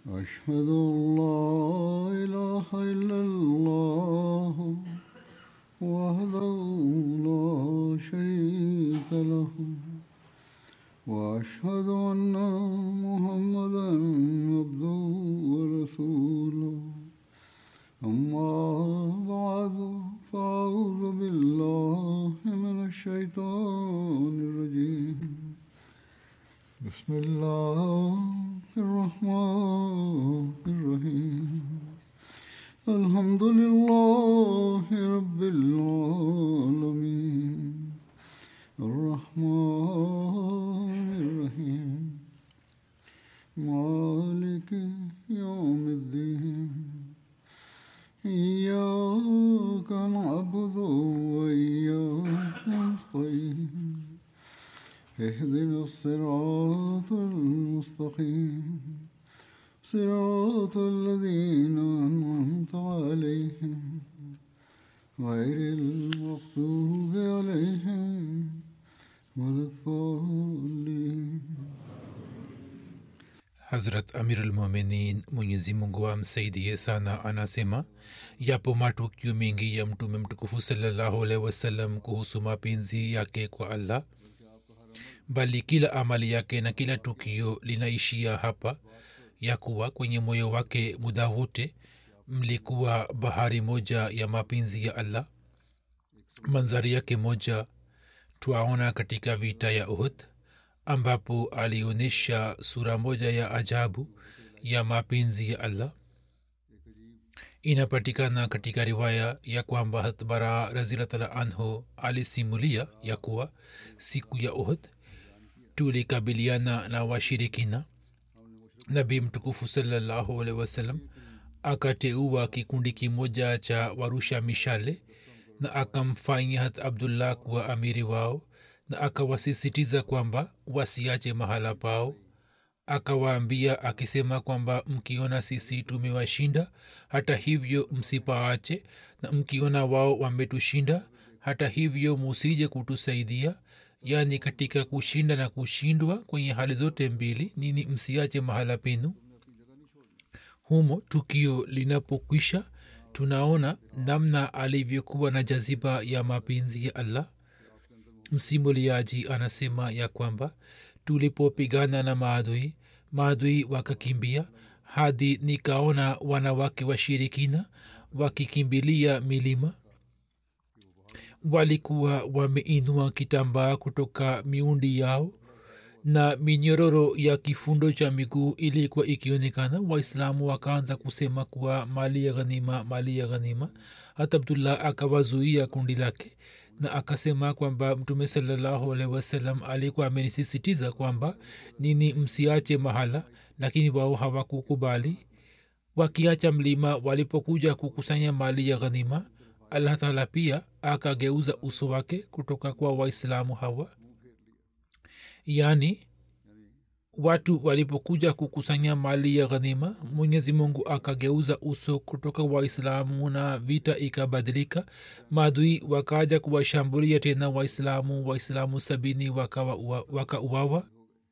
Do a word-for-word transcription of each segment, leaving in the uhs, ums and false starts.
أشهد أن لا إله إلا الله وحده لا شريك له وأشهد أن محمدا عبده ورسوله أما بعد فأعوذ بالله من الشيطان الرجيم بسم الله الرحمن الرحيم الحمد لله رب العالمين الرحمن الرحيم مالك يوم الدين إياك نعبد وإياك نستعين اهدنا الصراط المستقيم صراط الذين أنعمت عليهم غير المغضوب عليهم ولا الضالين. Hazrat Amir al-Mu'minin Mwenyezi Mungu amsaidie sana anasema, yapo matukio mengi ya mtume mtukufu sallallahu alaihi wasallam kuhusu mapenzi yake kwa Allah, bali kila amali yake na kila tukio linaishia hapa, ya kuwa kwenye moyo wake muda wote mlikuwa bahari moja ya mapenzi ya Allah. Manzari yake moja twaona katika vita ya Uhud, ambapo alionyesha sura moja ya ajabu ya mapenzi ya Allah. Inapatikana katika riwaya ya kwamba Hazrat Bara radhiyallahu anhu alisimulia ya kuwa siku ya Uhud tulikabiliana na washirikina. Nabii mtukufu sallallahu alaihi wasallam akateua kikundi kimoja cha warusha mishale na akamfanya Hazrat Abdullah kuwa amiri wao, na akawasisitiza kwamba wasiache mahala pao. Akawaambia akisema kwamba mkiona sisi tumewashinda, hata hivyo msipaache, na mkiona wao wametushinda, hata hivyo musije kutusaidia. Yani katika kushinda na kushindwa kwenye hali zote mbili, nini msiache mahala penu. Humo tukio linapokwisha, tunaona namna alivyokuwa na jaziba ya mapenzi ya Allah. Msimuliaji anasema ya kwamba tulipopigana na maadui, maadui wakakimbia hadi nikaona wanawake washirikina wakikimbilia milima. Walikuwa wameinua kitambaa kutoka miundi yao na minyororo ya kifundo cha miguu ilikuwa ikionekana. Waislamu wakaanza kusema kuwa mali ya ghanima, mali ya ghanima. Hata Abdullah akawazuia kundi lake na akasema kwamba mtume sallallahu alaihi wasallam alikuwa amenisisitiza kwamba nini msiache mahala, lakini wao hawakukubali. Wakiacha mlima, walipokuja kukusanya mali ya ghanima, Allah Taala pia akageuza uso wake kutoka kwa waislamu hawa. Yani watu walipokuja kukusanya mali ya ghanima, Mwenyezi Mungu akageuza uso kutoka waislamu na vita ikabadilika. Maadui wakaja kuwashambulia tena waislamu, waislamu sabini wakauawa waka.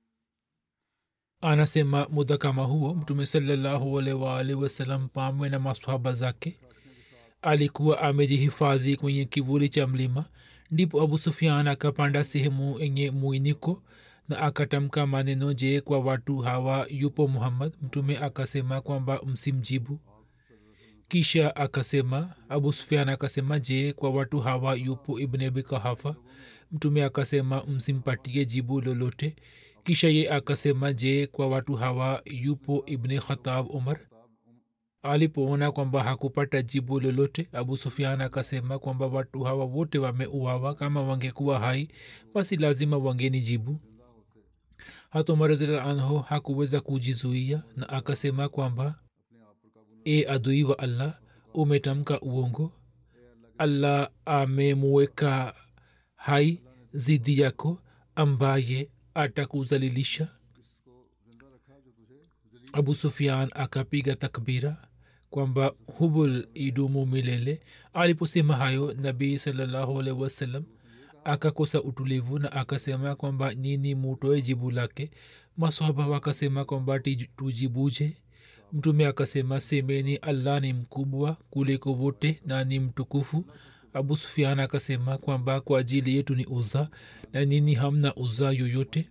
Anasema muda kama huo mtume sallallahu alaihi wasallam pamoja na maswahaba zake alikuwa amejihifadhi kwenye kivuli cha mlima. Ndipo Abu Sufyan akapanda sehemu yenye muiniko na akatamka maneno, je, kwa watu hawa yupo Muhammad? Mtume akasema kwamba msimjibu. Kisha akasema Abu Sufyan akasema, je, kwa watu hawa yupo Ibn Abi Quhafa? Mtume akasema msimpatie jibu lolote. Kisha ye akasema, je, kwa watu hawa yupo Ibn Khattab Umar? Alipoona kwamba hakupata jibu lolote, Abu Sufyan akasema kwamba watu hawa wote wameuawa, kama wangekuwa hai basi lazima wangenijibu. Hata Umar radhiyallahu anhu hakuweza kujizuia na akasema kwamba, e adui wa Allah, umetamka uongo. Allah amemuweka hai zidi yako ambaye atakuzalilisha. Abu Sufyan akapiga takbira kwamba hubul idumu milele. Aliposema hayo, Nabii sallallahu alaihi wasallam akakosa utulivu na akasema kwamba nini mutoe jibu lake. Maswahaba wakasema kwamba tujibuje. mtume akasema semeni allah ni mkubwa kuliko wote na ni mtukufu. abu sufian akasema kwamba kwa ajili yetu ni uzza na nini hamna uzza yoyote.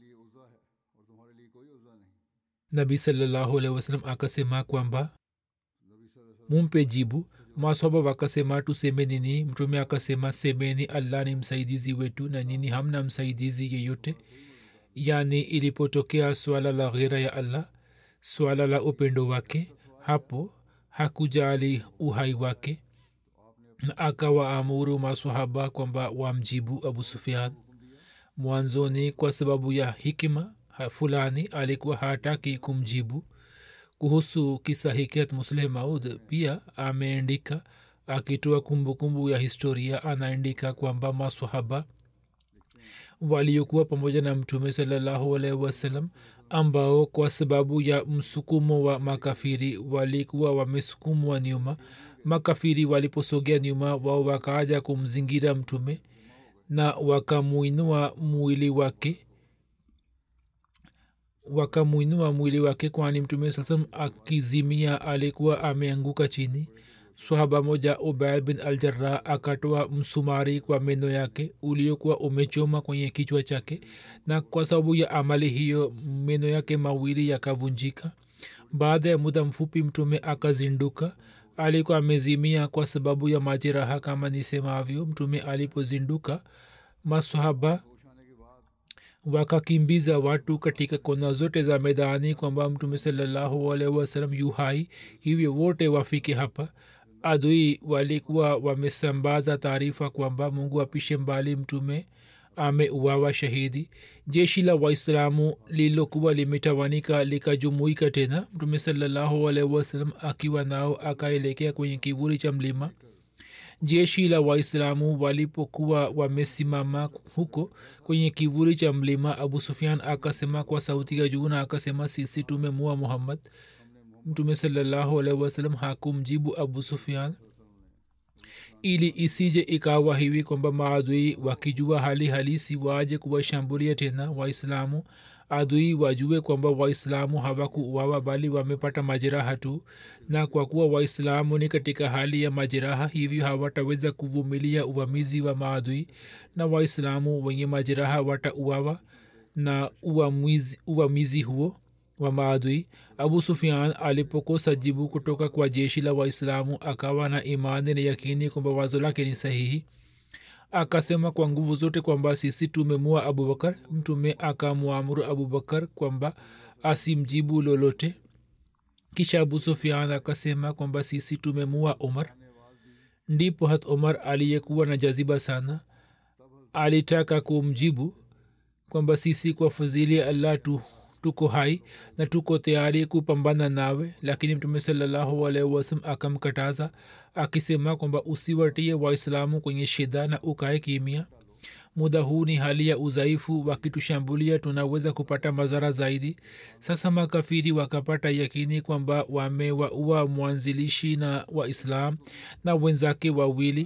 nabii sallallahu alaihi wasallam akasema kwamba mumpe jibu. maswahaba wakasema tuseme nini? mtume akasema semeni allah ni msaidizi wetu na nini hamna msaidizi yeyote. yani ilipotokea swala la ghera ya allah, swala la upendo wake, hapo hakujali uhai wake na akawaamuru maswahaba kwamba wamjibu abu sufian. mwanzoni kwa sababu ya hikima fulani alikuwa hataki kumjibu. kuhusu kisa hikayat musleh maud pia ameandika akitoa kumbukumbu ya historia, anaandika kwamba maswahaba waliokuwa pamoja na mtume salallahu alaihi wasallam ambao kwa sababu ya msukumo wa makafiri walikuwa wamesukumwa nyuma, makafiri waliposogea nyuma wao wakaaja kumzingira mtume na wakamuinua mwili wake wakamuinua mwili wake kwani mtume saa salam akizimia alikuwa ameanguka chini. swahaba moja ubaid bin aljarah akatoa msumari kwa meno yake uliokuwa umechoma kwenye kichwa chake, na kwa sababu ya amali hiyo meno yake mawili yakavunjika. baada ya muda mfupi mtume akazinduka. alikuwa amezimia kwa sababu ya majeraha kama nisemavyo. mtume alipozinduka masahaba wakakimbiza watu katika kona zote za medani kwamba mtume salallahu alaihi wasallam yu hai, hivyo wote wafike hapa. adui walikuwa wamesambaza taarifa kwamba mungu apishe mbali mtume ameuawa shahidi. jeshi la waislamu lililokuwa limetawanika likajumuika tena. mtume salallahu alaihi wasallam akiwa nao akaelekea kwenye kivuli cha mlima. jeshi la waislamu walipokuwa wamesimama huko kwenye kivuli cha mlima, abu sufian akasema kwa sauti ya juu na akasema sisi tumemua muhammad. mtume salallahu alaihi wasallam hakumjibu abu sufian ili isije ikawa hivi kwamba maadui wakijua hali halisi waje kuwashambulia tena waislamu. adui wajue kwamba waislamu hawakuuawa bali wamepata majeraha tu, na kwa kuwa waislamu ni katika hali ya majeraha hivyo hawataweza kuvumilia uvamizi wa maadui na waislamu wenye majeraha watauawa na uvamizi, uvamizi huo wa maadui. abu sufian alipokosa jibu kutoka kwa jeshi la waislamu akawa na imani na yakini kwamba wazo lake ni sahihi. akasema kwa nguvu zote kwamba sisi tumemua abubakar. mtume akamwamuru abubakar kwamba asimjibu lolote. kisha abu sufian akasema kwamba sisi tumemua umar. ndipo hat umar aliyekuwa na jaziba sana alitaka kumjibu kwamba sisi kwa fadhili ya allah tu tuko hai na tuko tayari kupambana nawe, lakini mtume salallahu alaihi wasallam akamkataza akisema kwamba usiwatie waislamu kwenye shida na ukae kimia. muda huu ni hali ya udhaifu, wakitushambulia tunaweza kupata madhara zaidi. sasa makafiri wakapata yakini kwamba wamewaua mwanzilishi na waislam na wenzake wawili.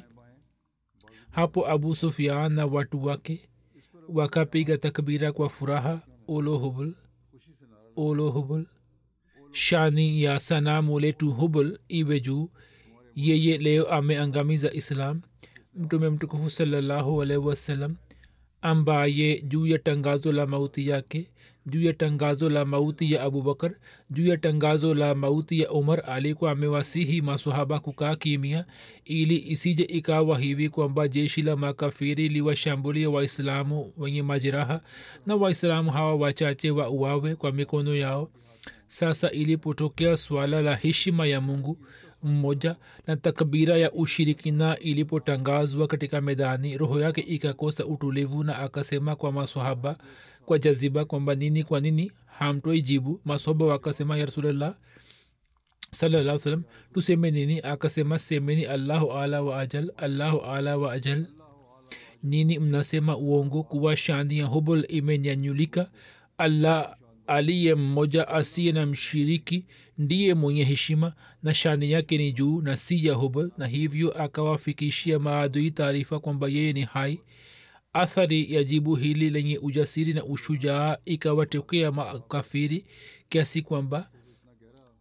hapo abu sufian na watu wake wakapiga takbira kwa furaha, olo hubul olo hubul, shani ya sanamu letu hubul iwe juu, yeye leo ameangamiza islam. mtume mtukufu salallahu alaihi wasallam ambaye juu ya tangazo la mauti yake, juu ya tangazo la mauti ya abubakar, juu ya tangazo la mauti ya umar alikuwa amewasihi masahaba kukaa kimia ili isije ikawa hivi kwamba jeshi la makafiri liwashambulia waislamu wenye majeraha na waislamu hawa wachache wa uawe kwa mikono yao. sasa ilipotokea swala la heshima ya mungu mmoja na takbira ya ushirikina ilipotangazwa katika medani, roho yake ikakosa utulivu na akasema kwa maswahaba kwa jaziba kwamba nini, kwa nini hamtoi jibu? maswahaba wakasema ya rasulallah sallallahu alaihi wasallam tuseme nini? akasema semeni allahu ala wa ajal, allahu ala wa ajal. nini mnasema uongo kuwa shani ya hubul imenyanyulika? allah aliye mmoja asiye na mshiriki ndiye mwenye heshima na shani yake ni juu na si ya hubal, na hivyo akawafikishia maadui taarifa kwamba yeye ni hai. athari ya jibu hili lenye ujasiri na ushujaa ikawatokea makafiri kiasi kwamba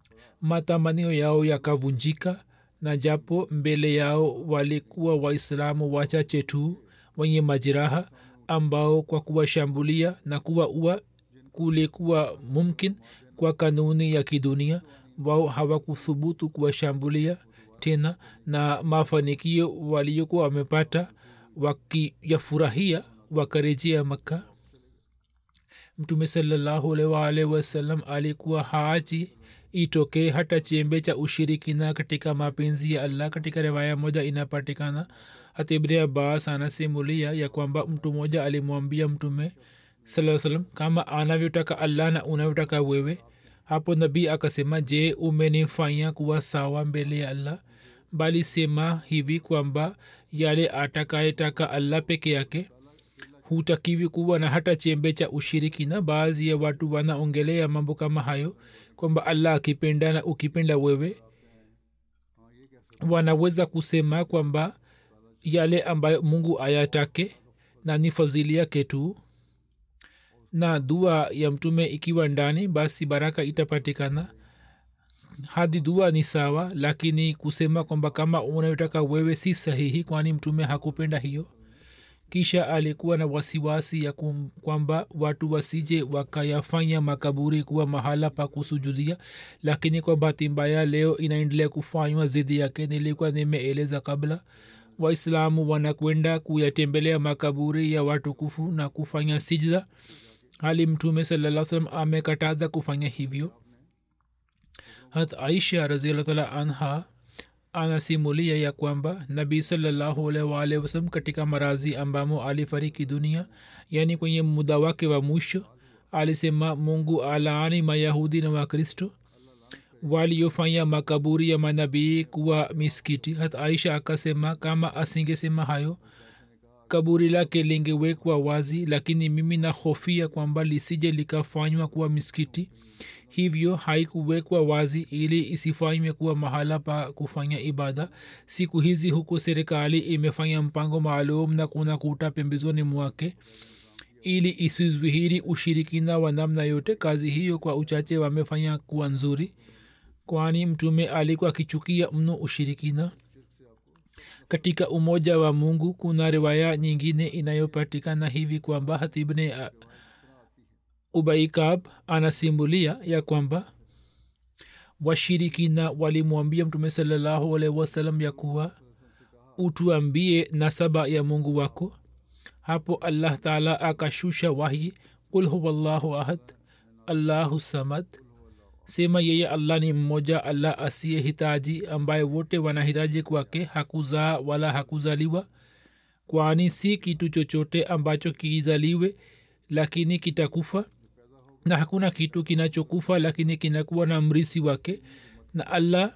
matamanio yao yakavunjika, na japo mbele yao walikuwa waislamu wachache tu wenye majeraha ambao kwa kuwashambulia na kuwaua kulikuwa mumkin kwa kanuni ya kidunia, wao hawakuthubutu kuwashambulia tena, na mafanikio waliokuwa wamepata wakiyafurahia wakarejea Makka. Mtume sallallahu alaihi wasallam alikuwa haachi itokee hata chembe cha ushirikina katika mapenzi ya Allah. Katika riwaya moja inapatikana hata Ibn Abbas anasimulia ya kwamba mtu mmoja alimwambia Mtume sallallahu alaihi wasallam, kama anavyotaka Allah na unavyotaka wewe. Hapo nabii akasema, je, umenifanya kuwa sawa mbele ya Allah? Bali sema hivi kwamba yale atakayetaka Allah peke yake, hutakiwi kuwa na hata chembe cha ushirikina. Baadhi ya watu wanaongelea mambo kama hayo kwamba Allah akipenda na ukipenda wewe. Wanaweza kusema kwamba yale ambayo Mungu ayatake na ni fadhili yake tu, na dua ya Mtume ikiwa ndani, basi baraka itapatikana. Hadi dua ni sawa, lakini kusema kwamba kama unayotaka wewe si sahihi, kwani Mtume hakupenda hiyo. Kisha alikuwa na wasiwasi ya kwamba watu wasije wakayafanya makaburi kuwa mahala pa kusujudia, lakini kwa bahati mbaya leo inaendelea kufanywa zidi yake. Nilikuwa nimeeleza kabla, waislamu wanakwenda kuyatembelea makaburi ya watukufu na kufanya sijda, hali Mtume sallallahu alaihi wasallam amekataza kufanya hivyo. Hat Aisha radhiyallahu ta'ala anha anasimulia ya kwamba Nabii sallallahu alaihi wasallam katika marazi ambamo alifariki dunia, yani kwenye muda wake wa mwisho, alisema, Mungu alaani Mayahudi na Wakristo waliofanya makaburi ya manabii kuwa misikiti. Hata Aisha akasema, kama asingesema hayo kaburi lake lingewekwa wazi, lakini mimi nahofia kwamba lisije likafanywa kuwa misikiti, hivyo haikuwekwa wazi ili isifanywe kuwa mahala pa kufanya ibada. Siku hizi huko serikali imefanya mpango maalum na kuna kuta pembezoni mwake ili isizwihiri ushirikina wa namna yote. Kazi hiyo kwa uchache wamefanya kuwa nzuri, kwani Mtume alikuwa akichukia mno ushirikina. Katika umoja wa Mungu kuna riwaya nyingine inayopatikana hivi kwamba Hatib ibn Ubay Kab anasimulia ya kwamba washirikina walimwambia Mtume sallallahu alaihi wasallam ya kuwa, utuambie nasaba ya Mungu wako. Hapo Allah Taala akashusha wahi, qul huwallahu ahad Allahu samad, sema yeye Allah ni mmoja, Allah asiye hitaji, ambaye wote wanahitaji kwake, hakuzaa wala hakuzaliwa, kwani si kitu chochote ambacho kizaliwe lakini kitakufa, na hakuna kitu kinachokufa lakini kinakuwa na mrisi wake. Na Allah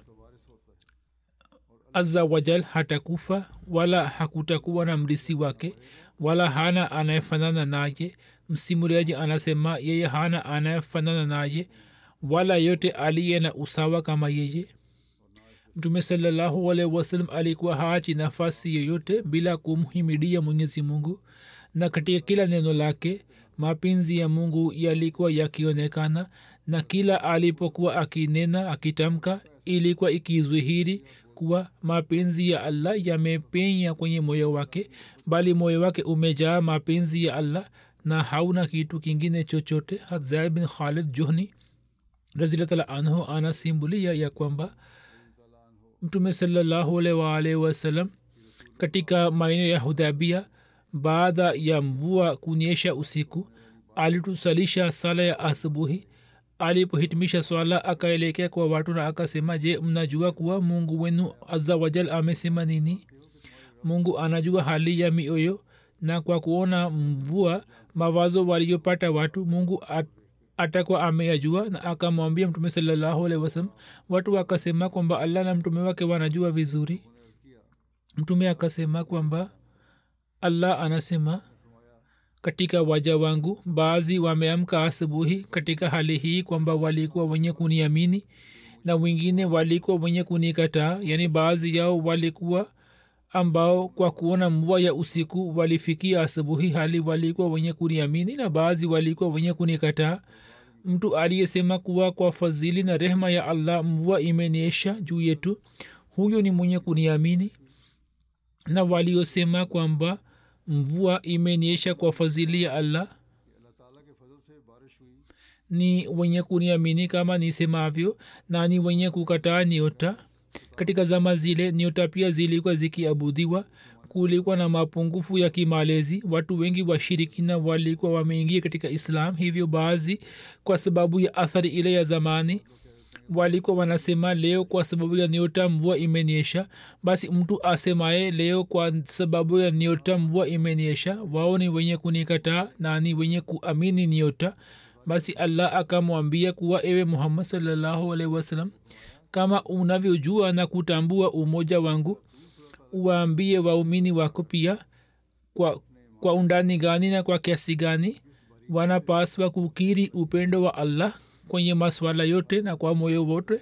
azza wajal hatakufa wala hakutakuwa na mrisi wake, wala hana anayefanana naye. Msimuliaji anasema yeye hana anayefanana naye, wala yote aliye na usawa kama yeye. Mtume sallallahu alaihi wasallam alikuwa haachi nafasi yoyote bila kumhimidia Mwenyezi Mungu, na katika kila neno lake mapenzi ya Mungu yalikuwa yakionekana, na kila alipokuwa akinena akitamka ilikuwa ikizwihiri kuwa mapenzi ya Allah yamepenya kwenye moyo wake, bali moyo wake umejaa mapenzi ya Allah na hauna kitu kingine chochote. Hadza bin Khalid Juhni radhiyallahu anhu anasimulia ya kwamba Mtume sallallahu alaihi wasallam katika maeneo ya Hudaybiyah, baada ya mvua kunyesha usiku, alitusalisha sala ya asubuhi. Alipohitimisha swala akaelekea kwa watu na akasema, je, mnajua kuwa Mungu wenu azza wajal amesema nini? Mungu anajua hali ya mioyo, na kwa kuona mvua mawazo waliyopata watu Mungu at, atakuwa ameyajua. Na akamwambia Mtume sallallahu alaihi wasallam, watu wakasema kwamba Allah na mtume wake wanajua vizuri. Mtume akasema kwamba Allah anasema, katika waja wangu baadhi wameamka asubuhi katika hali hii kwamba walikuwa wenye kuniamini na wengine walikuwa wenye kunikataa, yani baadhi yao walikuwa ambao kwa kuona mvua ya usiku walifikia asubuhi hali walikuwa wenye kuniamini, na baadhi walikuwa wenye kunikataa. mtu aliyesema kuwa kwa fadhili na rehema ya allah mvua imenyesha juu yetu, huyo ni mwenye kuniamini. Na waliosema kwamba mvua imenyesha kwa fadhili ya allah ni wenye kuniamini kama nisemavyo, na ni wenye kukataa nyota. Katika zama zile nyota pia zilikuwa zikiabudiwa. Kulikuwa na mapungufu ya kimalezi. Watu wengi washirikina walikuwa wameingia katika islam. Hivyo baadhi kwa sababu ya athari ile ya zamani walikuwa wanasema leo kwa sababu ya nyota mvua imenyesha. Basi mtu asemaye leo kwa sababu ya nyota mvua imenyesha, wao ni wenye kunikataa na ni wenye kuamini nyota. Basi allah akamwambia kuwa ewe muhammad sallallahu alaihi wasallam, kama unavyojua na kutambua umoja wangu, uwaambie waumini wako pia kwa, kwa undani gani na kwa kiasi gani wanapaswa kukiri upendo wa allah kwenye maswala yote na kwa moyo wote.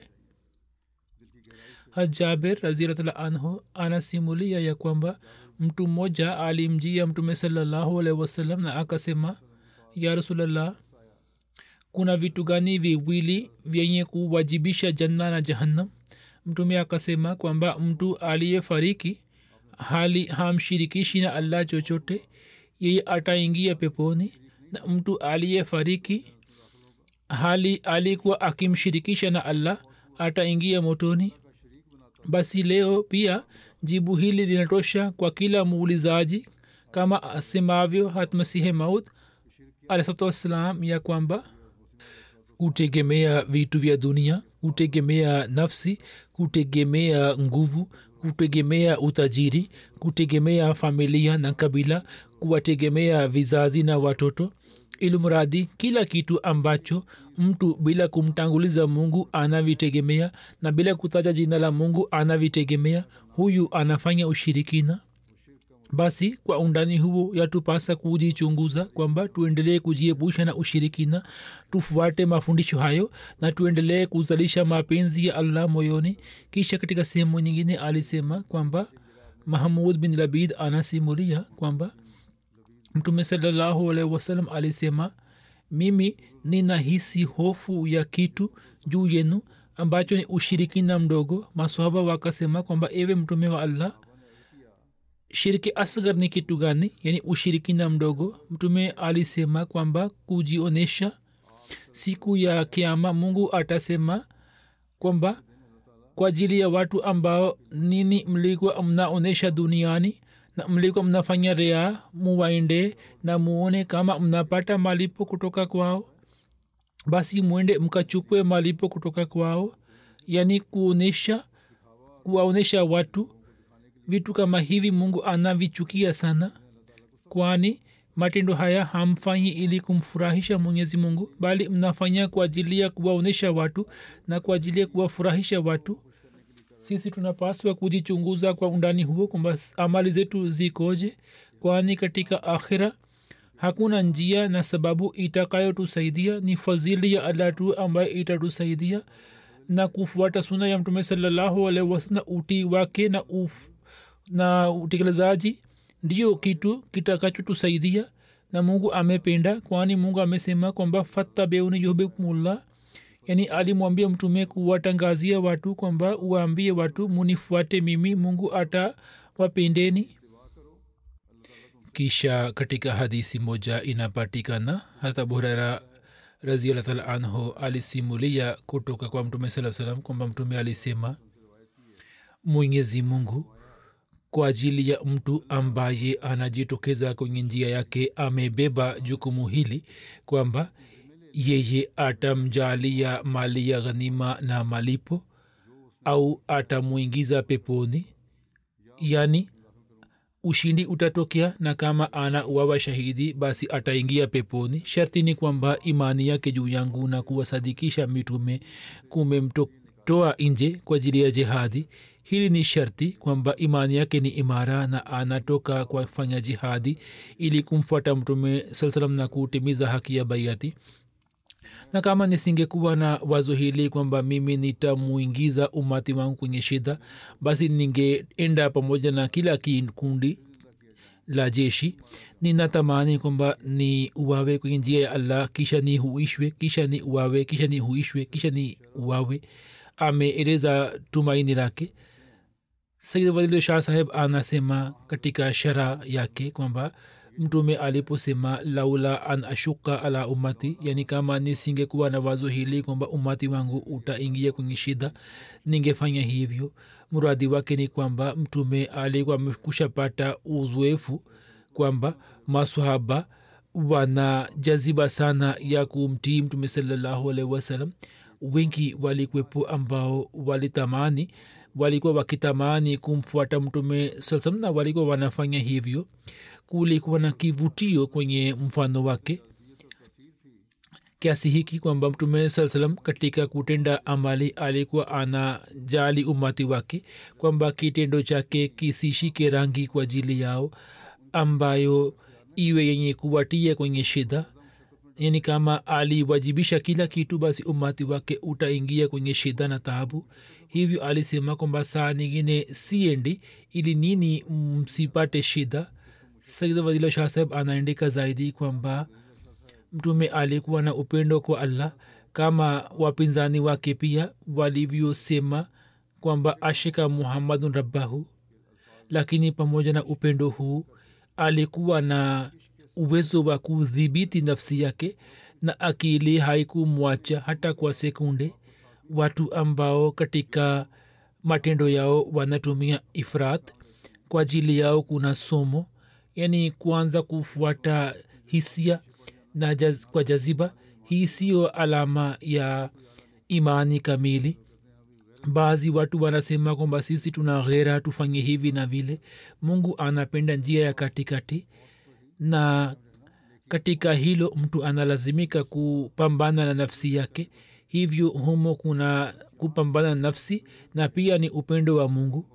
Jaber radhiyallahu anhu anasimulia ya kwamba mtu mmoja alimjia mtume sallallahu alaihi wasallam na akasema, ya Rasulullah, kuna vitu gani viwili vyenye kuwajibisha janna na jahannam? Mtume akasema kwamba mtu aliyefariki hali hamshirikishi na allah chochote, yeye ataingia peponi, na mtu aliyefariki hali alikuwa akimshirikisha na allah ataingia motoni. Basi leo pia jibu hili linatosha kwa kila muulizaji, kama asemavyo hatmasihe maud alayhi wassalam ya kwamba kutegemea vitu vya dunia, kutegemea nafsi, kutegemea nguvu, kutegemea utajiri, kutegemea familia na kabila, kuwategemea vizazi na watoto, ilmuradi kila kitu ambacho mtu bila kumtanguliza mungu anavitegemea na bila kutaja jina la mungu anavitegemea, huyu anafanya ushirikina. Basi kwa undani huo yatupasa kujichunguza kwamba tuendelee kujiepusha na ushirikina, tufuate mafundisho hayo na tuendelee kuzalisha mapenzi ya allah moyoni. Kisha katika sehemu nyingine alisema kwamba Mahmud bin Labid anasimulia kwamba mtume sallallahu alaihi wasallam alisema, mimi ninahisi hofu ya kitu juu yenu ambacho ni ushirikina mdogo. Maswahaba wakasema kwamba ewe mtume wa allah, shirki asgar ni kitu gani, yani ushirikina mdogo? Mtume alisema kwamba kujionesha siku ya kiama mungu atasema kwamba kwa ajili ya watu ambao nini mlikuwa mnaonesha duniani na mlikuwa mnafanya ria, muwaende na muone kama mnapata malipo kutoka kwao, basi mwende mkachukue malipo kutoka kwao. yani kuonesha kuwaonesha watu vitu kama hivi mungu anavichukia sana, kwani matendo haya hamfanyi ili kumfurahisha mwenyezi mungu, bali mnafanya kwa ajili ya kuwaonesha watu na kwa ajili ya kuwafurahisha watu. Sisi tunapaswa kujichunguza kwa undani huo kwamba amali zetu zikoje, kwani katika akhira hakuna njia na sababu itakayotusaidia, ni fadhili ya allah tu ambayo itatusaidia, na kufuata suna ya mtume sallallahu alaihi wasallam, utii wake na uf, na utekelezaji ndiyo kitu kitakachotusaidia. Na mungu amependa, kwani mungu amesema kwamba fattabiuni yuhibbukumullah, yani alimwambia mtume kuwatangazia watu kwamba uwaambie watu munifuate mimi, mungu atawapendeni. Kisha katika hadisi moja inapatikana hata Abu Huraira radhiyallahu anhu alisimulia kutoka kwa mtume sallallahu alaihi wasallam kwamba mtume alisema, mwenyezi mungu kwa ajili ya mtu ambaye anajitokeza kwenye njia yake amebeba jukumu hili kwamba yeye atamjalia mali ya ghanima na malipo au atamuingiza peponi, yani ushindi utatokea, na kama ana uwawa shahidi basi ataingia peponi. Sharti ni kwamba imani yake juu yangu na kuwasadikisha mitume kumemtoa nje kwa ajili ya jihadi. Hili ni sharti kwamba imani yake ni imara na anatoka kwa kufanya jihadi ili kumfuata mtume sallallahu alaihi wasallam na kutimiza haki ya baiati. Na kama nisingekuwa na wazo hili kwamba mimi nitamuingiza umati wangu kwenye shida, basi ningeenda pamoja na kila kikundi la jeshi ninatamani kwamba ni uwawe kwenye njia ya allah kisha ni huishwe kisha ni uwawe kisha ni huishwe kisha ni uwawe ameeleza tumaini lake. Sayyid Waliullah Shah Saheb anasema katika shara yake kwamba mtume aliposema laula an ashuka ala ummati, yani kama nisingekuwa na wazo hili kwamba umati wangu utaingia kwenye shida ningefanya hivyo. Muradi wake ni kwamba mtume alikuwa amekushapata uzoefu kwamba maswahaba wana jaziba sana ya kumtii mtume sallallahu alaihi wasallam. Wengi walikwepo ambao walitamani walikuwa wakitamani kumfuata mtume sallam na walikuwa wanafanya hivyo. Kulikuwa na kivutio kwenye mfano wake kiasi hiki kwamba mtume saa salam katika kutenda amali alikuwa anajali umati wake kwamba kitendo chake kisishike rangi kwa ajili yao ambayo iwe yenye kuwatia kwenye shida. Yani kama aliwajibisha kila kitu basi umati wake utaingia kwenye shida na taabu. Hivyo alisema kwamba saa nyingine siendi ili nini msipate shida. Sayyid Waliullah Shah Saheb anaandika zaidi kwamba mtume alikuwa na upendo kwa Allah kama wapinzani wake pia walivyosema kwamba ashika Muhammadun rabbahu, lakini pamoja na upendo huu alikuwa na uwezo wa kudhibiti nafsi yake na akili haikumwacha hata kwa sekunde. Watu ambao katika matendo yao wanatumia ifrat, kwa ajili yao kuna somo, yani kuanza kufuata hisia na jaz, kwa jaziba. Hii sio alama ya imani kamili. Baadhi watu wanasema kwamba sisi tuna ghera tufanye hivi na vile. Mungu anapenda njia ya katikati, na katika hilo mtu analazimika kupambana na nafsi yake. Hivyo humo kuna kupambana na nafsi na pia ni upendo wa Mungu.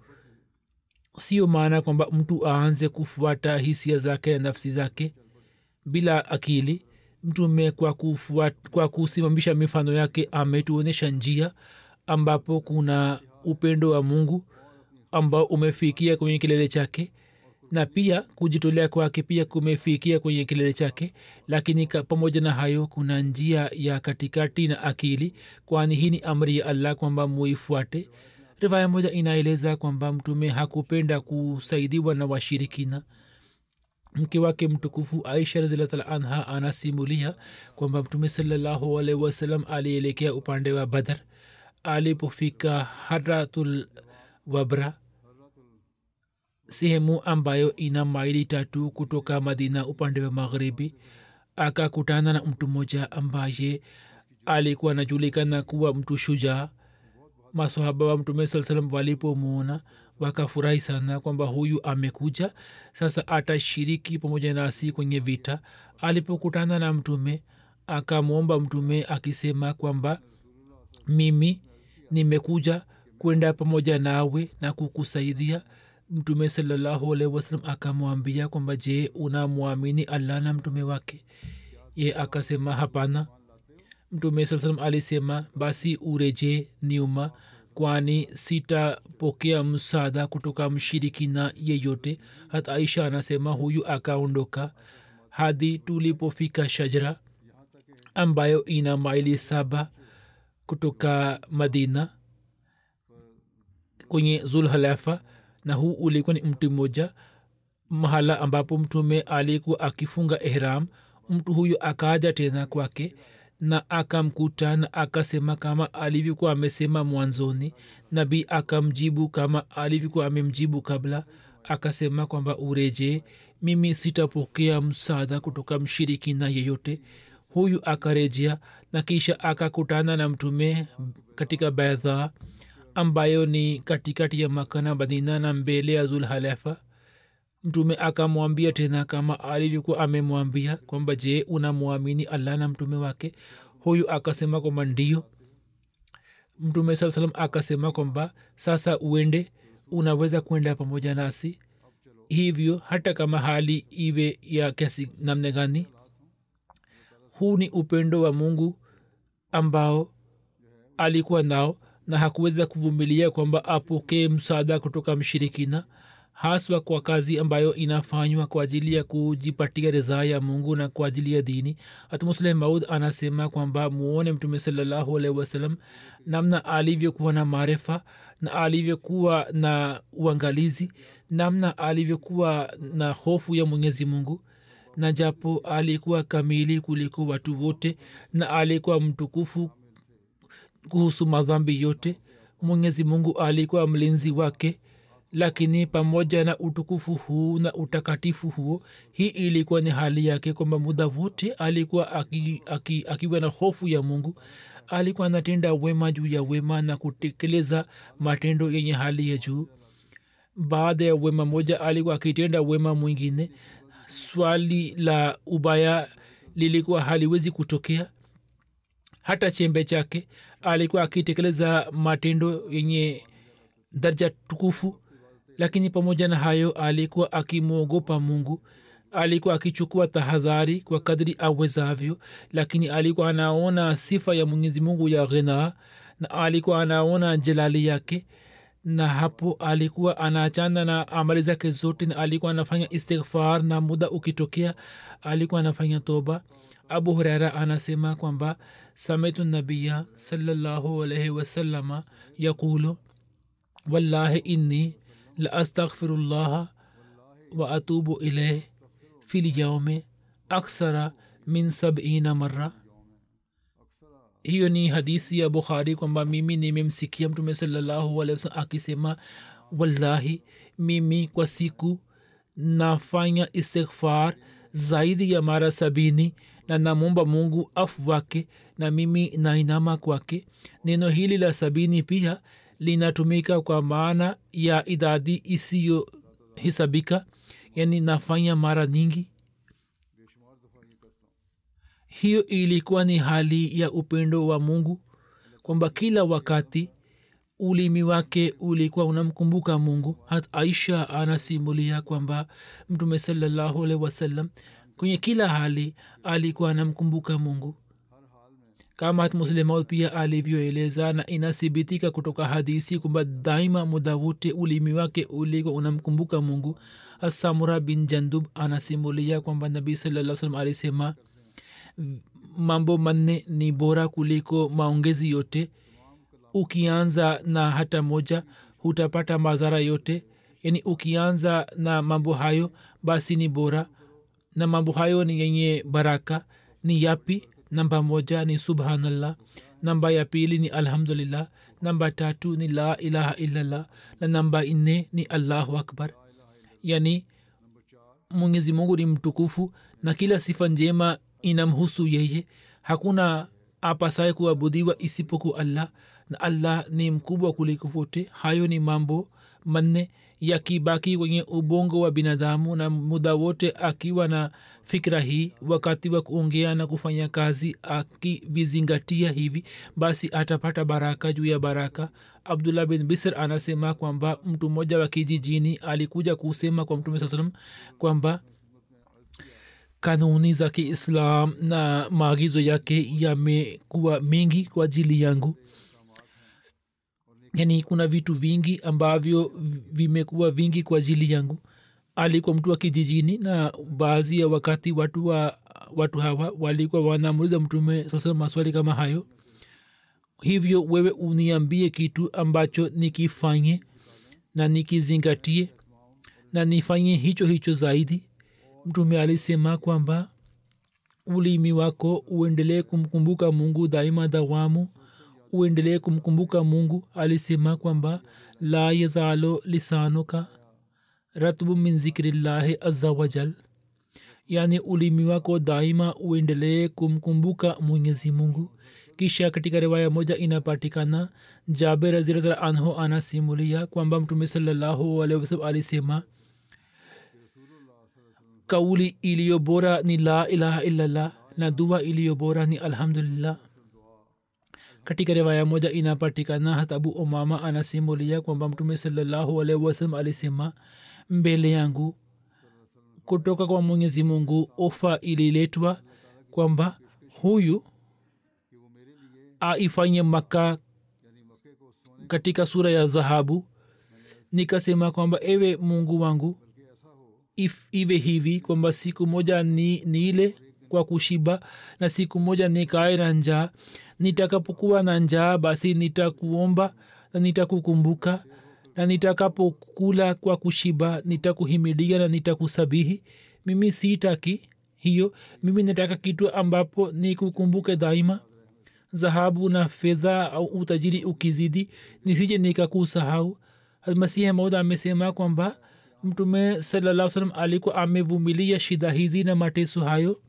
Sio maana kwamba mtu aanze kufuata hisia zake na nafsi zake bila akili. Mtume kwa kufuata, kwa kusimamisha mifano yake ametuonyesha njia ambapo kuna upendo wa Mungu ambao umefikia kwenye kilele chake, na pia kujitolea kwake pia kumefikia kwenye kilele chake. Lakini pamoja na hayo kuna njia ya katikati na akili, kwani hii ni amri ya Allah kwamba muifuate. Riwaya moja inaeleza kwamba mtume hakupenda kusaidiwa na washirikina. Mke wake mtukufu Aisha radhiallahu anha anasimulia kwamba mtume sallallahu alaihi wasallam alielekea upande wa Badr. Alipofika Harratul Wabra, sehemu ambayo ina maili tatu kutoka Madina upande wa magharibi, akakutana na mtu mmoja ambaye alikuwa anajulikana kuwa mtu shujaa. Masahaba wa mtume sallallahu alaihi wasallam walipomwona wakafurahi sana kwamba huyu amekuja sasa atashiriki pamoja nasi kwenye vita. Alipokutana na mtume akamwomba mtume akisema kwamba mimi nimekuja kwenda pamoja nawe na kukusaidia. Mtume sallallahu alaihi wasallam akamwambia kwamba je, unamwamini Allah na mtume wake? Ye akasema hapana. Mtume sallallahu alaihi wasallam alisema basi ureje nyuma, kwani sitapokea msaada kutoka mshirikina yeyote. Hata Aisha anasema huyu akaondoka hadi tulipofika Shajara ambayo ina maili saba kutoka Madina kwenye Zulhulaifa, na huu ulikuwa ni mti mmoja mahala ambapo mtume alikuwa akifunga ihram. Mtu huyu akaja tena kwake na akamkuta na akasema kama alivyokuwa amesema mwanzoni. Nabii akamjibu kama alivyokuwa amemjibu kabla, akasema kwamba ureje, mimi sitapokea msaada kutoka mshirikina yeyote. Huyu akarejea na kisha akakutana na mtume katika Baidha ambayo ni katikati ya Makka na Madina na mbele ya Zulhulaifa. Mtume akamwambia tena kama alivyokuwa amemwambia kwamba je, unamwamini Allah na mtume wake? Huyu akasema kwamba ndio. Mtume saa salam akasema kwamba sasa uende, unaweza kwenda pamoja nasi. Hivyo hata kama hali iwe ya kiasi namna gani, huu ni upendo wa Mungu ambao alikuwa nao, na hakuweza kuvumilia kwamba apokee msaada kutoka mshirikina. haswa kwa kazi ambayo inafanywa kwa ajili ya kujipatia ridhaa ya mungu na kwa ajili ya dini. hata musleh maud anasema kwamba muone mtume salallahu alaihi wasallam namna alivyokuwa na maarifa na alivyokuwa na uangalizi, namna alivyokuwa na hofu ya mwenyezi mungu, na japo alikuwa kamili kuliko watu wote na alikuwa mtukufu kuhusu madhambi yote, mwenyezi mungu alikuwa mlinzi wake. Lakini pamoja na utukufu huu na utakatifu huo, hii ilikuwa ni hali yake kwamba muda wote alikuwa akiwa aki, aki na hofu ya mungu. Alikuwa anatenda wema juu ya wema na kutekeleza matendo yenye hali ya juu. Baada ya wema moja alikuwa akitenda wema mwingine. Swali la ubaya lilikuwa haliwezi kutokea hata chembe chake. Alikuwa akitekeleza matendo yenye daraja tukufu, lakini pamoja na hayo alikuwa akimwogopa mungu. Alikuwa akichukua tahadhari kwa kadri awezavyo, lakini alikuwa anaona sifa ya mwenyezi mungu ya ghina na alikuwa anaona jalali yake, na hapo alikuwa anaachana na amali zake zote na alikuwa anafanya istighfar, na muda ukitokea alikuwa anafanya toba. abu huraira anasema kwamba samitu nabiya sallallahu alaihi wasallama yaqulu wallahi inni la astaghfirullaha wa atubu ilayhi fil yawmi aksara min sabina marra. hiyo ni hadisi ya bukhari kwamba mimi nimemsikia mtume sallallahu alaihi wasallam akisema, wallahi mimi kwa siku nafanya istighfar zaidi ya mara sabini na namwomba mungu afu wake na mimi nainama kwake. neno hili la sabini pia linatumika kwa maana ya idadi isiyohesabika, yani nafanya mara nyingi. hiyo ilikuwa ni hali ya upendo wa mungu kwamba kila wakati ulimi wake ulikuwa unamkumbuka mungu. hata aisha anasimulia kwamba mtume sallallahu alaihi wasallam kwenye kila hali alikuwa anamkumbuka mungu, kama hata muslimu pia alivyoeleza, na inathibitika kutoka hadisi kwamba daima muda wote ulimi wake ulikuwa unamkumbuka mungu. Samura bin jandub anasimulia kwamba nabii sallallahu alaihi wasallam alisema, mambo manne ni bora kuliko maongezi yote. Ukianza na hata moja hutapata madhara yote, yani ukianza na mambo hayo basi ni bora, na mambo hayo ni yenye baraka. ni yapi? Namba moja ni subhanallah, namba ya pili ni alhamdulillah, namba tatu ni la ilaha illallah, na namba nne ni allahu akbar. yani mwenyezi mungu ni mtukufu na kila sifa njema inamhusu yeye. hakuna apasaye kuabudiwa isipokuwa allah, na allah ni mkubwa kuliko wote. hayo ni mambo manne yakibaki kwenye ubongo wa binadamu na muda wote akiwa na fikra hii wakati wa kuongea na kufanya kazi, akivizingatia hivi basi atapata baraka juu ya baraka. abdullah bin bisr anasema kwamba mtu mmoja wa kijijini alikuja kusema kwa mtume saa salam kwamba kanuni za kiislam na maagizo yake yamekuwa mengi kwa ajili yangu, yani kuna vitu vingi ambavyo vimekuwa vingi kwa ajili yangu. alikuwa mtu wa kijijini na baadhi ya wakati watu, wa, watu hawa walikuwa wanamuuliza mtume sasa maswali kama hayo. hivyo wewe uniambie kitu ambacho nikifanye na nikizingatie na nifanye hicho hicho zaidi. mtume alisema kwamba ulimi wako uendelee kumkumbuka mungu daima dawamu, uendelee kumkumbuka mungu. alisema kwamba la yazalo lisanuka ratbu min zikrillahi azza wajal, yani ulimi wako daima uendelee kumkumbuka mwenyezi mungu. kisha katika riwaya moja inapatikana Jabir radhiyallahu anhu anasimulia kwamba mtume sallallahu alaihi wasallam alisema, kauli iliyo bora ni la ilaha illallah na dua iliyo bora ni alhamdulillah. katika riwaya moja inapatikana hata Abu Umama anasimulia kwamba mtume sallallahu alaihi wasallam alisema, mbele yangu kutoka kwa mwenyezi mungu ofa ililetwa kwamba huyu aifanye Makka katika sura ya dhahabu, nikasema kwamba ewe mungu wangu if iwe hivi kwamba siku moja ni nile kwa kushiba na siku moja nikae na njaa. Nitakapokuwa na njaa basi nitakuomba na nitakukumbuka, na nitakapokula kwa kushiba nitakuhimidia na nitakusabihi. Mimi sitaki hiyo, mimi nataka kitu ambapo nikukumbuke daima. Dhahabu na fedha au utajiri ukizidi nisije nikakusahau. Almasihi Maud amesema kwamba mtume sallallahu alaihi wasallam alikuwa amevumilia shida hizi na mateso hayo,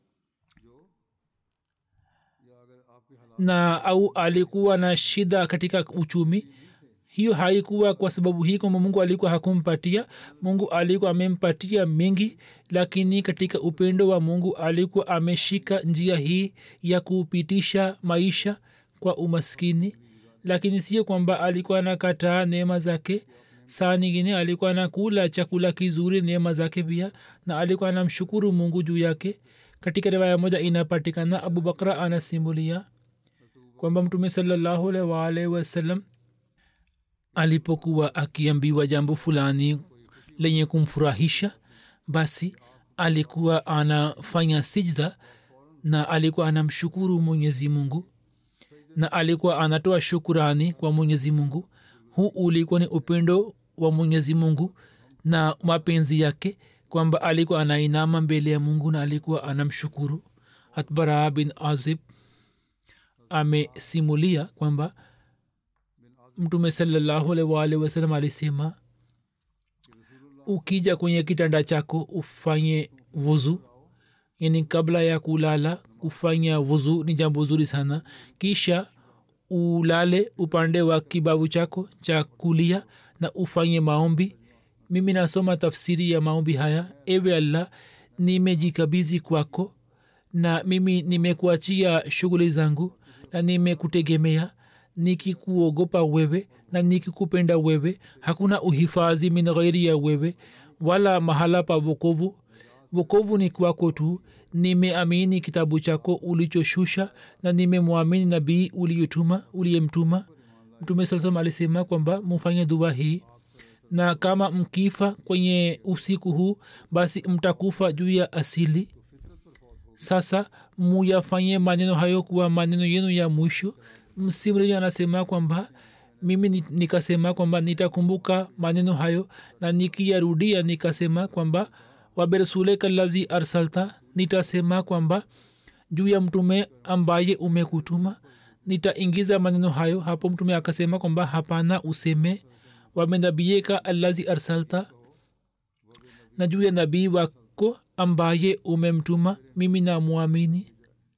na au alikuwa na shida katika uchumi. Hiyo haikuwa kwa sababu hii kwamba mungu alikuwa hakumpatia. Mungu alikuwa amempatia mengi, lakini katika upendo wa mungu alikuwa ameshika njia hii ya kupitisha maisha kwa umaskini. Lakini sio kwamba alikuwa anakataa neema zake. Saa nyingine alikuwa anakula chakula kizuri neema zake pia, na alikuwa anamshukuru mungu juu yake. Katika riwaya moja inapatikana, Abu Bakra anasimulia kwamba mtume sallallahu alaihi wasallam alipokuwa akiambiwa jambo fulani lenye kumfurahisha, basi alikuwa anafanya sijda na alikuwa anamshukuru mwenyezi mungu na alikuwa anatoa shukurani kwa mwenyezi mungu. Huu ulikuwa ni upendo wa mwenyezi mungu na mapenzi yake, kwamba alikuwa anainama mbele ya mungu na alikuwa anamshukuru. Hatbara bin Azib amesimulia kwamba mtume sallallahu alaihi wasallam alisema, ukija kwenye kitanda chako ufanye wuzu, yani kabla ya kulala kufanya wuzu ni jambo zuri sana. Kisha ulale upande wa kibavu chako cha kulia na ufanye maombi. Mimi nasoma tafsiri ya maombi haya: ewe Allah, nimejikabizi kwako na mimi nimekuachia shughuli zangu na nimekutegemea, nikikuogopa wewe na nikikupenda wewe. Hakuna uhifadhi min ghairi ya wewe, wala mahala pa wokovu. Wokovu ni kwako tu. Nimeamini kitabu chako ulichoshusha na nimemwamini nabii uliyotuma uliyemtuma. Mtume sallallahu alaihi alisema kwamba mufanye dua hii, na kama mkifa kwenye usiku huu basi mtakufa juu ya asili. Sasa muyafanye maneno hayo kuwa maneno yenu ya mwisho. Msimulizi anasema kwamba mimi nikasema kwamba nitakumbuka maneno hayo, na nikiyarudia nikasema kwamba wabersuleka allazi arsalta, nitasema kwamba juu ya mtume ambaye umekutuma nitaingiza maneno hayo. Hapo mtume akasema kwamba hapana, useme wamenabiyeka allazi arsalta, na juu ya nabii wako ambaye umemtuma mimi na muamini.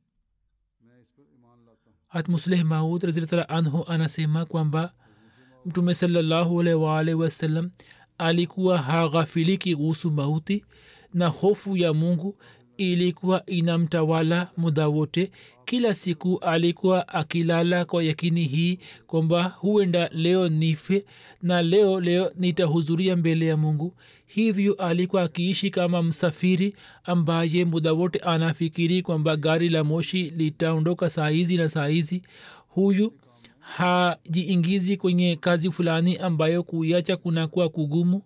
Hat Musleh Maud radhiyallahu anhu anasema kwamba mtume sallallahu alaihi wasallam alikuwa haghafiliki kuhusu mauti, na hofu ya mungu ilikuwa inamtawala muda wote. Kila siku alikuwa akilala kwa yakini hii kwamba huenda leo nife na leo leo nitahudhuria mbele ya mungu. Hivyo alikuwa akiishi kama msafiri ambaye muda wote anafikiri kwamba gari la moshi litaondoka saa hizi na saa hizi. Huyu hajiingizi kwenye kazi fulani ambayo kuiacha kunakuwa kugumu,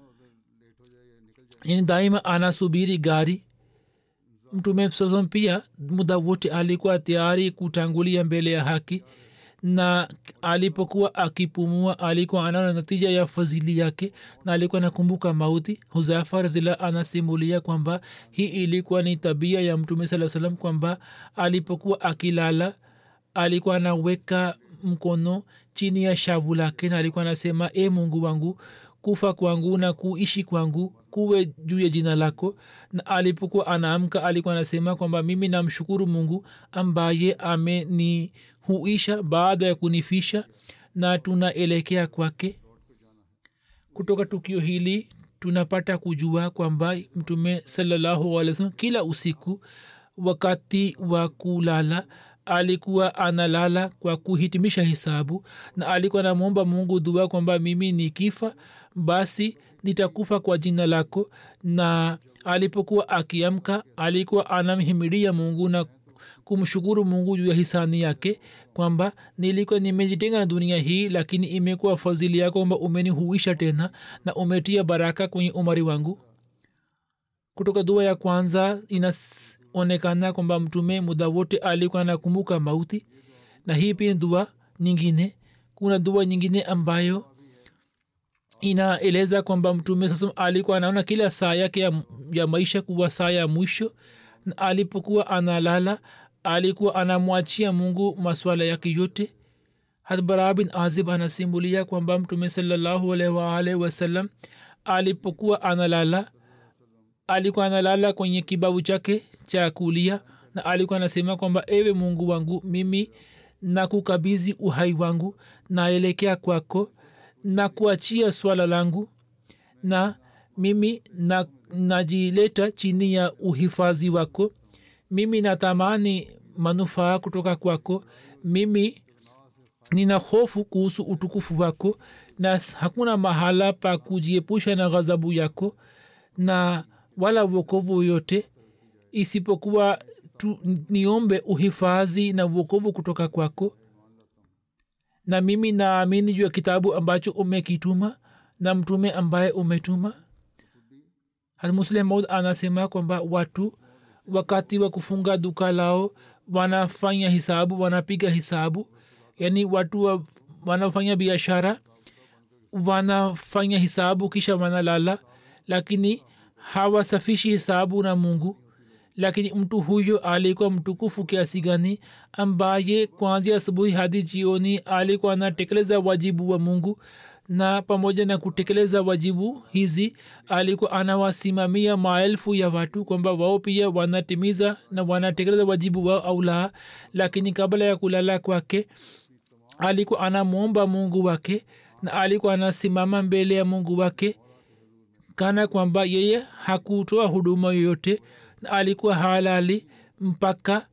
yani daima anasubiri gari. mtume sasa pia muda wote alikuwa tayari kutangulia mbele ya haki, na alipokuwa akipumua alikuwa anaona natija ya fadhili yake na alikuwa nakumbuka mauti. Huzaifa radhiyallahu anasimulia kwamba hii ilikuwa ni tabia ya mtume sallallahu alaihi wasallam, kwamba alipokuwa akilala alikuwa anaweka mkono chini ya shavu lake na alikuwa anasema, e mungu wangu, kufa kwangu na kuishi kwangu kuwe juu ya jina lako. Na alipokuwa anaamka alikuwa anasema kwamba mimi namshukuru mungu ambaye amenihuisha baada ya kunifisha na tunaelekea kwake. Kutoka tukio hili tunapata kujua kwamba mtume sallallahu alaihi wasallam kila usiku wakati wa kulala alikuwa analala kwa kuhitimisha hisabu, na alikuwa anamwomba mungu dua kwamba mimi nikifa basi nitakufa kwa jina lako. Na alipokuwa akiamka alikuwa anamhimidia mungu na kumshukuru mungu juu ya hisani yake kwamba nilikuwa nimejitenga na dunia hii lakini imekuwa fadhili yako kwamba umenihuisha tena na umetia baraka kwenye umari wangu. Kutoka dua ya kwanza inaonekana kwamba mtume muda wote alikuwa anakumbuka mauti, na hii pia dua nyingine. Kuna dua nyingine ambayo inaeleza kwamba mtume sasa alikuwa anaona kila saa yake ya, ya maisha kuwa saa ya mwisho, na alipokuwa analala alikuwa anamwachia mungu maswala yake yote. Hadbara bin azib anasimulia kwamba mtume sallallahu alaihi wa alihi wasallam alipokuwa analala alikuwa analala kwenye kibavu chake cha kulia, na alikuwa anasema kwamba ewe mungu wangu, mimi nakukabidhi uhai wangu, naelekea kwako na kuachia swala langu, na mimi na, najileta chini ya uhifadhi wako. Mimi natamani manufaa kutoka kwako. Mimi nina hofu kuhusu utukufu wako, na hakuna mahala pa kujiepusha na ghadhabu yako na wala wokovu yote isipokuwa tu, niombe uhifadhi na wokovu kutoka kwako. Na mimi naamini juu ya kitabu ambacho umekituma na mtume ambaye umetuma. Muslim Maud anasema kwamba watu wakati wa kufunga duka lao wanafanya hisabu, wanapiga hisabu. Yani watu wa, wanafanya biashara wanafanya hisabu kisha wanalala, lakini hawasafishi hisabu na mungu. Lakini mtu huyo alikuwa mtukufu kiasi gani, ambaye kuanzia asubuhi hadi jioni alikuwa anatekeleza wajibu wa mungu, na pamoja na kutekeleza wajibu hizi alikuwa anawasimamia maelfu ya watu kwamba wao pia wanatimiza na wanatekeleza wajibu wao au la. Lakini kabla ya kulala kwake alikuwa anamwomba mungu wake, na alikuwa anasimama mbele ya mungu wake kana kwamba yeye hakutoa huduma yoyote, na alikuwa halali mpaka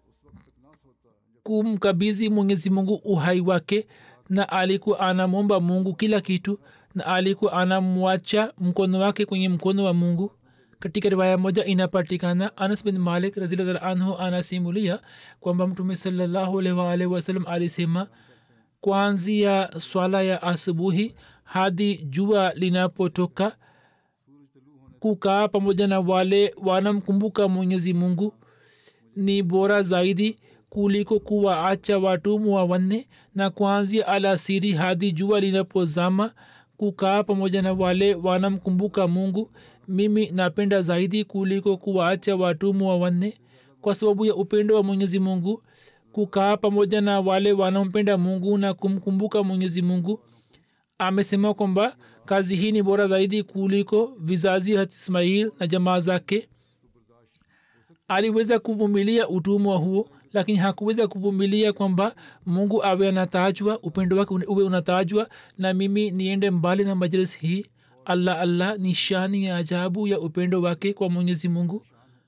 kumkabidhi mwenyezi mungu uhai wake, na alikuwa anamwomba mungu kila kitu, na alikuwa anamwacha mkono wake kwenye mkono wa mungu. Katika riwaya moja inapatikana Anas bin Malik radhiyallahu anhu anasimulia kwamba mtume sallallahu alaihi wasallam alisema, kuanzia swala ya asubuhi hadi jua linapotoka, kukaa pamoja na wale wanamkumbuka mwenyezi mungu ni bora zaidi kuliko kuwaacha watumwa wanne. Na kuanzia alasiri hadi jua linapozama, kukaa pamoja na wale wanamkumbuka mungu mimi napenda zaidi kuliko kuwaacha watumwa wanne. Kwa sababu ya upendo wa mwenyezi mungu, kukaa pamoja na wale wanaompenda mungu na kumkumbuka mwenyezi mungu, amesema kwamba kazi hii ni bora zaidi kuliko vizazi hata Ismail na jamaa zake. Aliweza kuvumilia utumwa huo, lakini hakuweza kuvumilia kwamba mungu awe anatajwa, upendo wake uwe unatajwa, na mimi niende mbali na majlis hii. Allah Allah ni shani ya ajabu ya upendo wake kwa mwenyezi mungu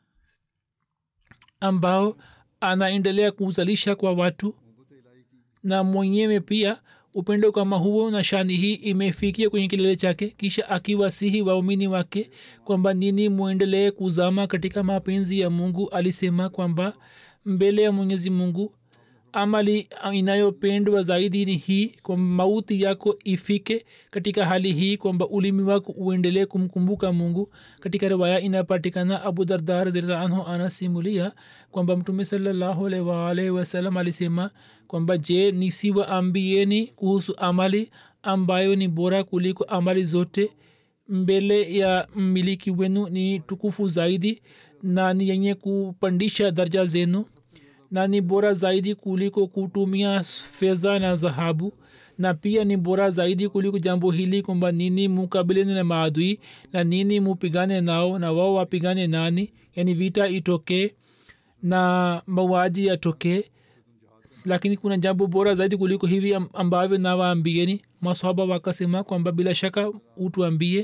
ambao anaendelea kuzalisha kwa watu, na mwenyewe pia upendo kama huo na shani hii imefikia kwenye kilele chake. Kisha akiwasihi waumini wake kwamba nini muendelee kuzama katika mapenzi ya mungu, alisema kwamba mbele ya mwenyezi mungu amali inayopendwa zaidi ni hii, kwamba mauti yako ifike katika hali hii kwamba ulimi wako uendelee kumkumbuka mungu. Katika riwaya inapatikana Abu Darda radhiyallahu anhu anasimulia kwamba mtume sallallahu alaihi wasallam alisema kwamba je, nisiwaambieni kuhusu amali ambayo ni bora kuliko amali zote? Mbele ya mmiliki wenu ni tukufu zaidi na ni yenye kupandisha daraja zenu, na ni bora zaidi kuliko kutumia fedha na dhahabu, na pia ni bora zaidi kuliko jambo hili kwamba nini mukabiliane na maadui na nini mupigane nao na wao wapigane nani, yani vita itokee na mauaji yatokee. Lakini kuna jambo bora zaidi kuliko hivi ambavyo nawaambieni. Masahaba wakasema kwamba bila shaka utuambie.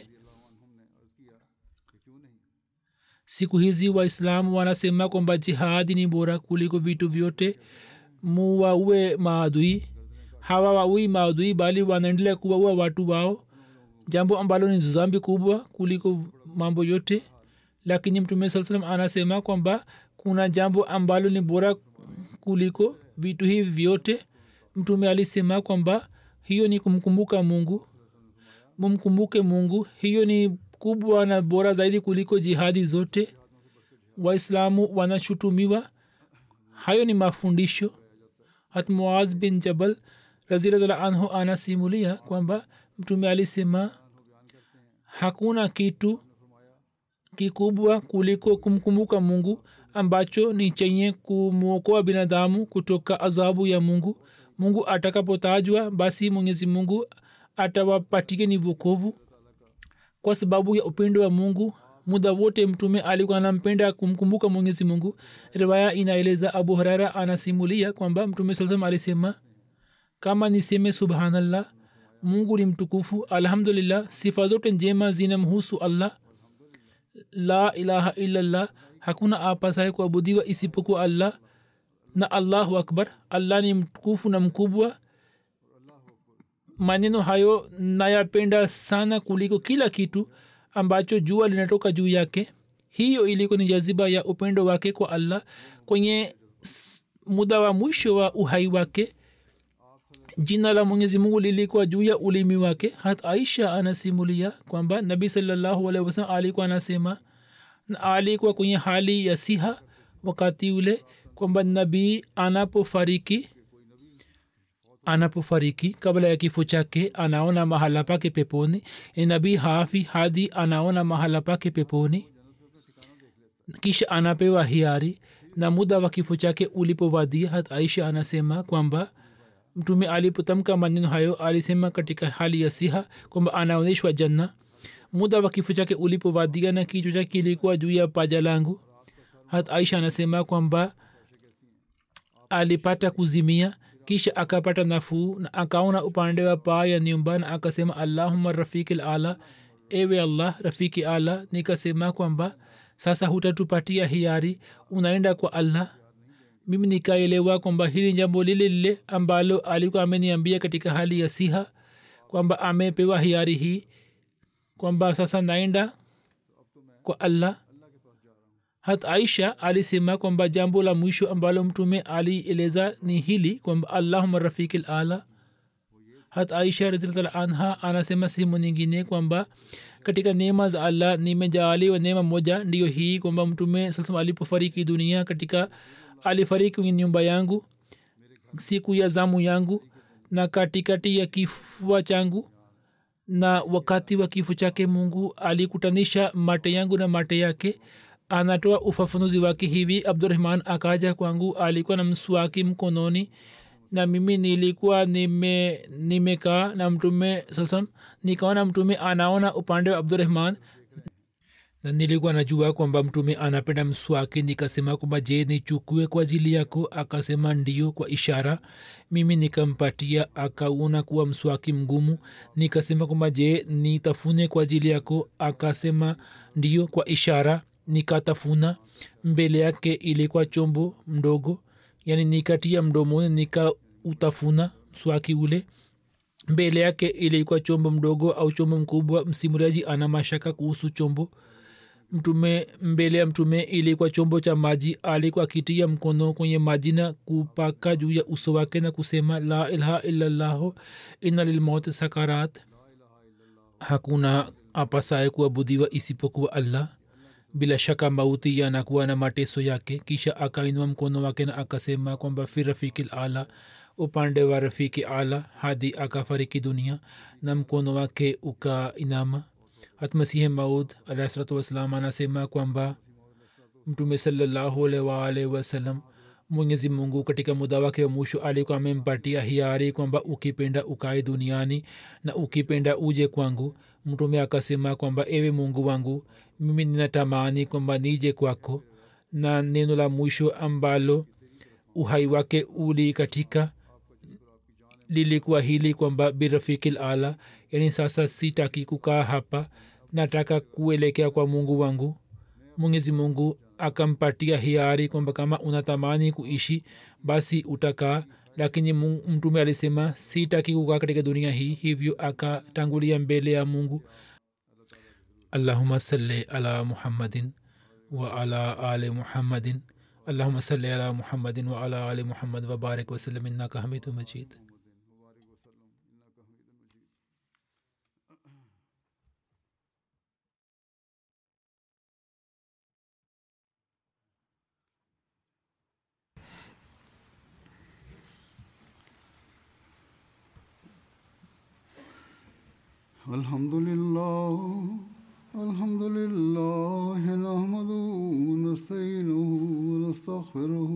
Siku hizi waislamu wanasema kwamba jihadi ni bora kuliko vitu vyote. Muwaue maadui. Hawa waui maadui bali wanaendelea kuwaua watu wao, jambo ambalo ni dhambi kubwa kuliko mambo yote. Lakini mtume sallallahu alaihi wasallam anasema kwamba hakuna jambo ambalo ni bora kuliko vitu hivi vyote. Mtume alisema kwamba hiyo ni kumkumbuka mungu. Mumkumbuke mungu, hiyo ni kubwa na bora zaidi kuliko jihadi zote. Waislamu wanashutumiwa, hayo ni mafundisho. Hat Muaz bin Jabal radhiyallahu anhu anasimulia kwamba mtume alisema hakuna kitu kikubwa kuliko kumkumbuka mungu ambacho ni chenye kumwokoa binadamu kutoka adhabu ya mungu. Mungu atakapotajwa basi mwenyezi mungu atawapatia ni wokovu. Kwa sababu ya upendo wa mungu muda wote mtume alikuwa anampenda kumkumbuka mwenyezi mungu. Riwaya inaeleza Abu Huraira anasimulia kwamba mtume sallallahu alayhi wasallam alisema kama niseme subhanallah, mungu ni mtukufu, alhamdulillah, sifa zote njema zinamhusu allah, la ilaha illallah, hakuna apasaye kuabudiwa isipokuwa allah, na allahu akbar, allah ni mtukufu na mkubwa. Maneno hayo nayapenda sana kuliko kila kitu ambacho jua linatoka juu yake. Hiyo ilikuwa ni jaziba ya upendo wake kwa allah. Kwenye muda wa mwisho wa uhai wake jina la mwenyezi mungu lilikuwa juu ya ulimi wake. Hata Aisha anasimulia kwamba nabii sallallahu alaihi wasallam alikuwa anasema, na alikuwa kwenye hali ya siha wakati ule, kwamba nabii anapofariki anapofariki kabla ya kifo chake anaona mahala pake peponi. Nabii hafi hadi anaona mahala pake peponi, kisha anapewa hiari. Na muda wa kifo chake ulipowadia, hata Aisha anasema kwamba mtume alipotamka maneno hayo alisema katika hali ya siha kwamba anaonyeshwa janna. Muda wa kifo chake ulipowadia na kichwa chake kilikuwa juu ya paja langu, hata Aisha anasema kwamba alipata kuzimia, kisha akapata nafuu na akaona upande wa paa ya nyumba na akasema allahumma rafiqil ala, ewe allah rafiki ala. Nikasema kwamba sasa hutatupatia hiari, unaenda kwa allah. Mimi nikaelewa kwamba hili jambo lile lile ambalo alikuwa ameniambia katika hali ya siha, kwamba amepewa hiari hii, kwamba sasa naenda kwa allah. Hata Aisha alisema kwamba jambo la mwisho ambalo mtume alieleza ni hili kwamba allahumma rafiqil ala. Hata Aisha radhiallahu anha anasema sehemu nyingine kwamba katika neema za allah nimejaaliwa neema moja, ndiyo hii kwamba mtume sasa alipofariki dunia katika alifariki kwenye nyumba yangu siku ya zamu yangu na katikati ya kifua changu, na wakati wa kifo chake mungu alikutanisha mate yangu na mate yake. Anatoa ufafanuzi wake hivi: Abdurrahman akaja kwangu, alikuwa na mswaki mkononi na mimi nilikuwa nime nimekaa na mtume sallam. Nikaona mtume anaona upande wa Abdurrahman na nilikuwa najua kwamba mtume anapenda mswaki. Nikasema kwamba je, nichukue kwa ajili yako? Akasema ndio, kwa ishara. Mimi nikampatia, akaona kuwa mswaki mgumu. Nikasema kwamba je, nitafune kwa ajili yako? Akasema ndio, kwa ishara. Nikatafuna. Mbele yake ilikuwa chombo mdogo, yani nikatia mdomoni nikautafuna mswaki ule. Mbele yake ilikuwa chombo mdogo au chombo mkubwa, msimuliaji ana mashaka kuhusu chombo. Mtume mbele ya mtume ilikuwa chombo cha maji. Alikuwa akitia mkono kwenye maji na kupaka juu ya uso wake na kusema la ilaha illallah inna lilmauti sakarat, hakuna apasaye kuabudiwa isipokuwa allah, bila shaka mauti yanakuwa na mateso yake. Kisha akainua mkono wake na akasema kwamba fi rafiqil ala, upande wa rafiki ala, hadi akafariki dunia na mkono wake ukainama. Hata Masihi Maud alayhi salatu wassalam anasema kwamba mtume sallallahu alaihi wasallam, mwenyezi mungu katika muda wake wa mwisho alikuwa amempatia hiari kwamba ukipenda ukae duniani na ukipenda uje kwangu. Mtume akasema kwamba ewe mungu wangu, mimi ninatamani kwamba nije kwako. Na neno la mwisho ambalo uhai wake uli katika lilikuwa hili kwamba birafikil ala, yani sasa sitaki kukaa hapa, nataka kuelekea kwa mungu wangu. Mwenyezi mungu akampatia hiari kwamba kama unatamani kuishi basi utakaa, lakini mtume alisema sitaki kukaa katika dunia hii, hivyo akatangulia mbele ya mungu. Allahumma salli ala Muhammadin wa ala ali Muhammadin allahumma salli ala muhammadin wa ala ali muhammad wa barik wa sallim innaka hamidum majid. الحمد لله الحمد لله نحمده ونستعينه ونستغفره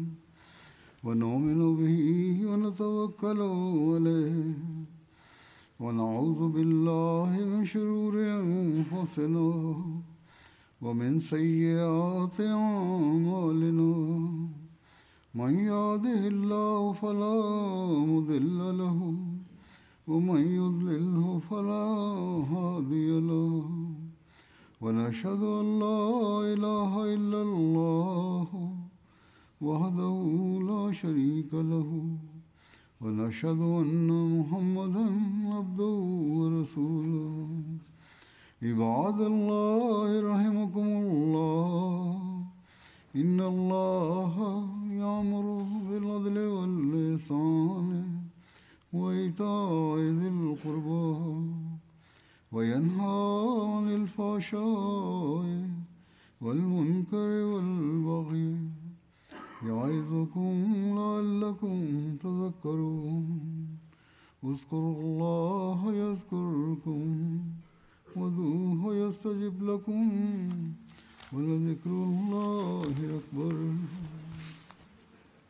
ونؤمن به ونتوكل عليه ونعوذ بالله من شرور أنفسنا ومن سيئات أعمالنا من يهده الله فلا مضل له ومن يضلله فلا هادي له ونشهد أن لا إله إلا الله وحده لا شريك له ونشهد أن محمدا عبده ورسوله. عباد الله رحمكم الله إن الله يأمر بالعدل والإحسان وإيتاء ذي القربى وينهى عن الفحشاء والمنكر والبغي يعظكم لعلكم تذكرون. اذكروا الله يذكركم وادعوه يستجب لكم ولذكر الله أكبر.